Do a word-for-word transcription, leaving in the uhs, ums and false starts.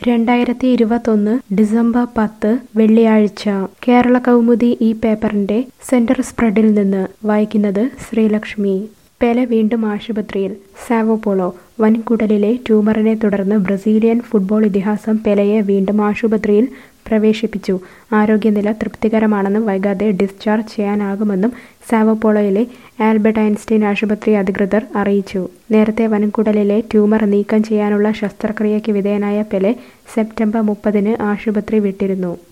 രണ്ടായിരത്തി ഇരുപത്തൊന്ന് ഡിസംബർ പത്ത് വെള്ളിയാഴ്ച കേരള കൗമുദി ഈ പേപ്പറിന്റെ സെന്റർ സ്പ്രെഡിൽ നിന്ന് വായിക്കുന്നത് ശ്രീലക്ഷ്മി. പെലെ വീണ്ടും ആശുപത്രിയിൽ. Sao Paulo. വൻകുടലിലെ ട്യൂമറിനെ തുടർന്ന് ബ്രസീലിയൻ ഫുട്ബോൾ ഇതിഹാസം പെലെയെ വീണ്ടും ആശുപത്രിയിൽ പ്രവേശിപ്പിച്ചു. ആരോഗ്യനില തൃപ്തികരമാണെന്നും വൈകാതെ ഡിസ്ചാർജ് ചെയ്യാനാകുമെന്നും സാവോ പോളോയിലെ ആൽബർട്ട് ഐൻസ്റ്റീൻ ആശുപത്രി അധികൃതർ അറിയിച്ചു. നേരത്തെ വൻകുടലിലെ ട്യൂമർ നീക്കം ചെയ്യാനുള്ള ശസ്ത്രക്രിയയ്ക്ക് വിധേയനായ പെലെ സെപ്റ്റംബർ മുപ്പതിന് ആശുപത്രി വിട്ടിരുന്നു.